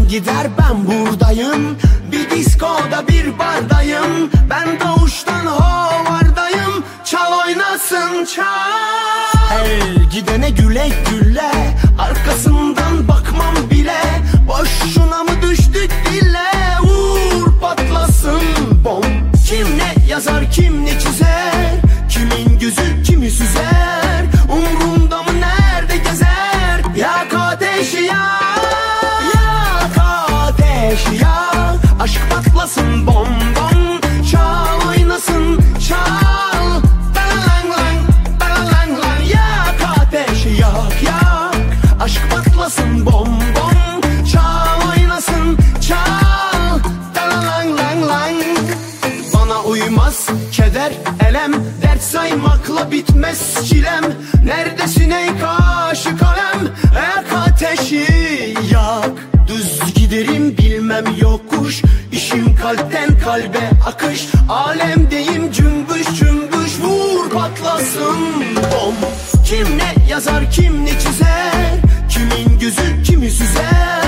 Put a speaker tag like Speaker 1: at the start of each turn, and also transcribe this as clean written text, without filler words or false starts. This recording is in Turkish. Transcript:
Speaker 1: gider ben buradayım. Bir diskoda bir bardayım. Ben doğuştan hovardayım. Çal oynasın çal. Her gidene güle güle, arkasından bakmam bile. Boşuna mı düştük dile? Vur patlasın bom. Kim ne yazar kim ne çizer, kimin gözü kimi süzer, umrumda mı nerede gezer? Yak ateşi yak, yak ateşi yak. Aşk patlasın bom bom. Çal oynasın çal. Balang lang, balang lang. Yak ateşi yak yak. Aşk patlasın bom bom. Çal oynasın çal. Balang lang lang. Bana uymaz keder elem, dert saymakla bitmez çilem. Neredesin ey kaşı kalem? Yak ateşi yak. Düz giderim bilmem yokuş, İşim kalpten kalbe akış. Alemdeyim cümbüş cümbüş. Vur patlasın bom. Kim ne yazar kim ne çizer, kimin gözü kimi süzer,